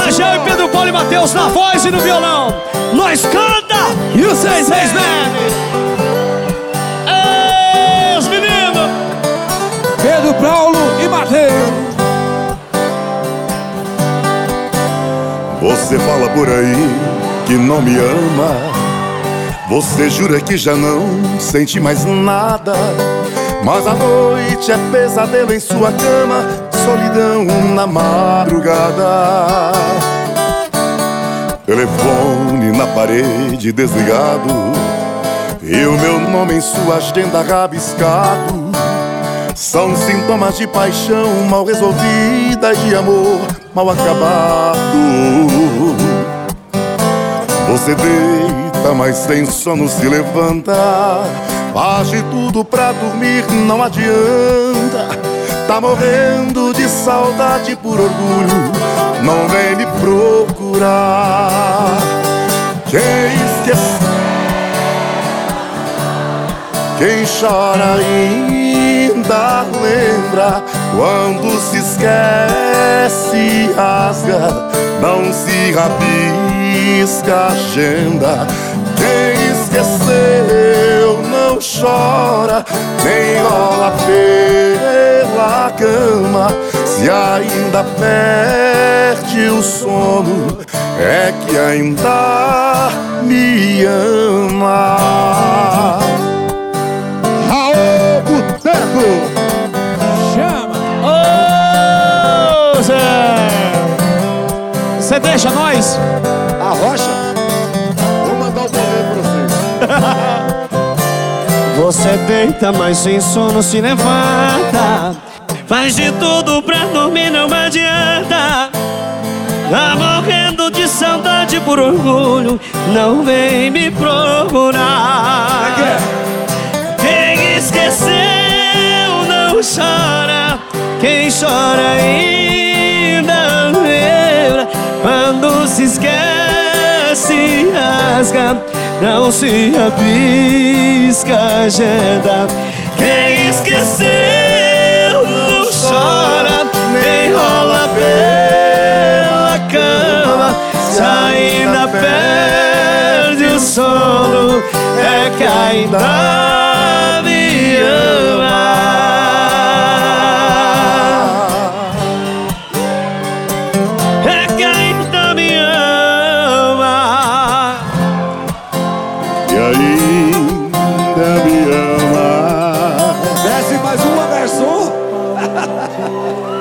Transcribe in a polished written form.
Rangel e Pedro Paulo e Matheus na voz e no violão. Nós canta e os seis bebe. Os meninos Pedro Paulo e Matheus. Você fala por aí que não me ama. Você jura que já não sente mais nada. Mas a noite é pesadelo em sua cama, solidão na madrugada. Telefone na parede desligado e o meu nome em sua agenda rabiscado. São sintomas de paixão mal resolvida e de amor mal acabado. Você deita, mas sem sono se levanta. Faz de tudo pra dormir, não adianta. Tá morrendo de saudade por orgulho, não vem me procurar. Quem esquece, quem chora ainda lembra. Quando se esquece, rasga, não se rabisca a agenda. Quem esqueceu não chora, nem rola pela cama. Se ainda perde o sono, é que ainda me ama. Raul Boteco. Chama. Ô Zé, você deixa nós? A Rocha. Vou mandar o poder pra vocês. Você deita, mas sem sono se levanta. Faz de tudo pra dormir, não adianta. Tá morrendo de saudade por orgulho, não vem me procurar. Quem esqueceu não chora, quem chora ainda lembra. Quando se esquece, rasga, não se rabisca a agenda. Quem esqueceu não chora, nem rola pela cama. Se ainda perde o sono, é que ainda me ama. É que ainda me ama. E ainda me ama. Desce mais uma, garçom.